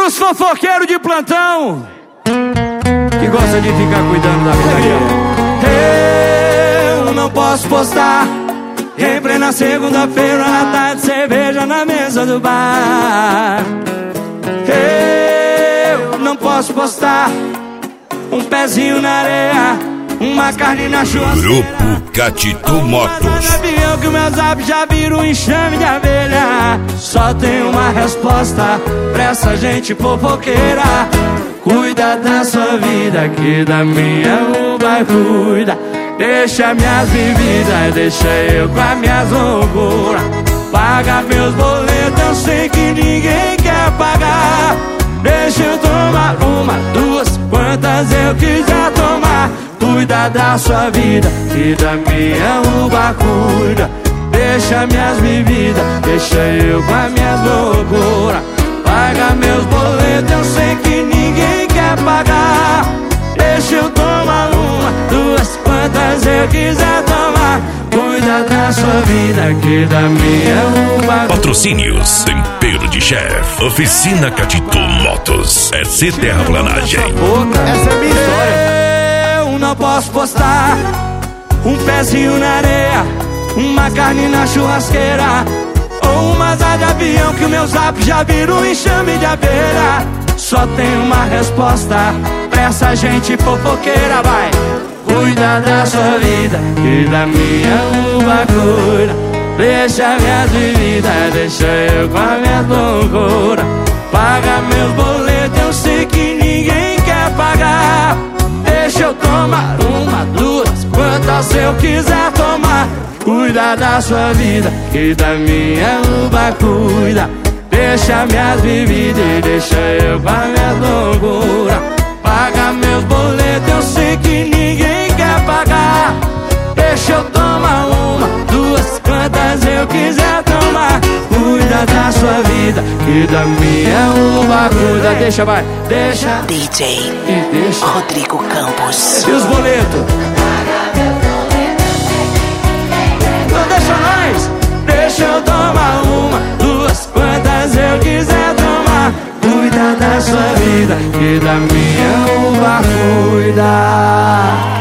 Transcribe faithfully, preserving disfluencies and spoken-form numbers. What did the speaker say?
Os fofoqueiros de plantão que gosta de ficar cuidando da vida. Eu não posso postar em plena segunda-feira à tarde, cerveja na mesa do bar. Eu não posso postar um pezinho na areia, uma carne na churrasqueira. Grupo Catito Motos. Avião que o meu zap já vira um enxame de abelha. Só tem uma resposta pra essa gente fofoqueira: cuida da sua vida, que da minha o vai cuida. Deixa minhas bebidas, deixa eu com as minhas loucuras. Paga meus boletos, eu sei que ninguém quer pagar. Deixa eu tomar uma, duas, quantas eu quiser tomar. Cuida da sua vida, que da minha uva cuida. Deixa minhas bebidas, deixa eu com as minhas loucuras. Paga meus boletos, eu sei que ninguém quer pagar. Deixa eu tomar uma, duas, quantas eu quiser tomar. Cuida da sua vida, que da minha uva. Patrocínios: Tempero de Chef, Oficina Catito Motos, S C Terraplanagem. Essa é a minha história. Eu não posso postar um pezinho na areia, uma carne na churrasqueira, ou uma asa de avião que o meu zap já vira um enxame de abelha. Só tem uma resposta pra essa gente fofoqueira, vai. Cuida da sua vida, que da minha uva cuida. Deixa minhas bebidas, deixa eu com a minha loucura. Paga meus boletos, eu sei que ninguém quer pagar. Deixa eu tomar uma, duas, quantas eu quiser tomar. Cuida da sua vida, que da minha uva cuida. Deixa minhas bebidas e deixa eu com a minha loucura. Paga meus boletos, eu sei que ninguém quer pagar. Deixa eu tomar uma, duas, quantas eu quiser tomar. Cuida da sua vida, que da minha uva cuida. Deixa, vai, deixa. D J E deixa. Rodrigo Campos. E os boletos? Então deixa nós. Deixa eu tomar uma, duas, quantas eu quiser tomar. Cuida da sua vida, que da minha uva cuida.